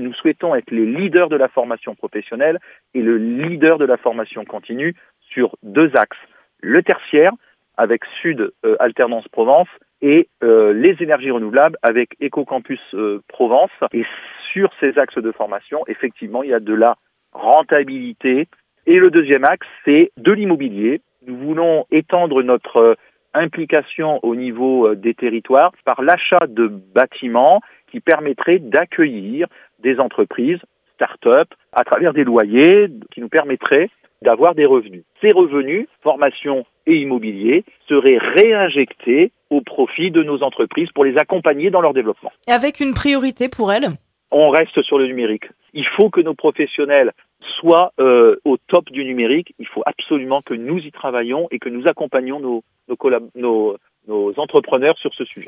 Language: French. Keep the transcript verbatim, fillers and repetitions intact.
nous souhaitons être les leaders de la formation professionnelle et le leader de la formation continue sur deux axes. Le tertiaire, avec Sud euh, Alternance Provence, et euh, les énergies renouvelables avec Ecocampus euh, Provence. Et sur ces axes de formation, effectivement, il y a de la rentabilité. Et le deuxième axe, c'est de l'immobilier. Nous voulons étendre notre euh, implication au niveau euh, des territoires par l'achat de bâtiments qui permettraient d'accueillir des entreprises, start-up, à travers des loyers qui nous permettraient d'avoir des revenus. Ces revenus, formation et immobilier, seraient réinjectés au profit de nos entreprises pour les accompagner dans leur développement. Et avec une priorité pour elles ? On reste sur le numérique. Il faut que nos professionnels soient euh, au top du numérique. Il faut absolument que nous y travaillions et que nous accompagnions nos, nos, collab- nos, nos entrepreneurs sur ce sujet.